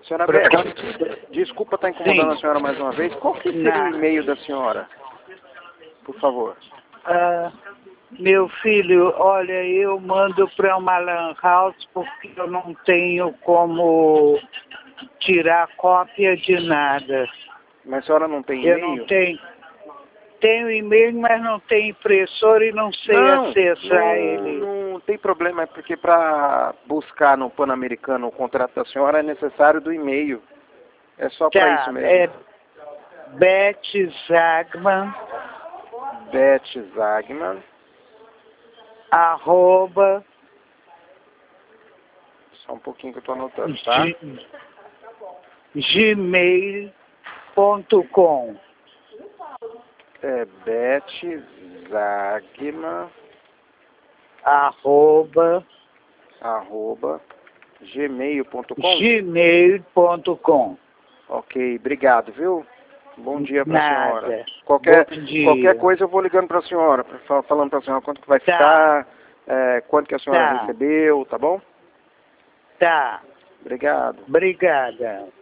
Senhora Beth, desculpa estar incomodando Sim. a senhora mais uma vez. Qual que seria o e-mail da senhora? Por favor. Meu filho, olha, eu mando para uma lan house porque eu não tenho como tirar cópia de nada. Mas a senhora não tem Eu e-mail? não tenho. Tenho e-mail, mas não tenho impressora e não sei acessar ele. Não tem problema, é porque para buscar no Pan-Americano o contrato da senhora é necessário do e-mail. É só para isso mesmo. É Beth Zagman, Beth Zagman, @ só um pouquinho que eu estou anotando, tá? gmail.com. É Beth Zagman, @gmail.com. gmail.com. Ok, obrigado, viu? Bom dia para a senhora. Nada. Qualquer dia. coisa eu vou ligando para a senhora, falando para a senhora quanto que vai ficar, quanto que a senhora recebeu, tá bom? Tá. Obrigado. Obrigada.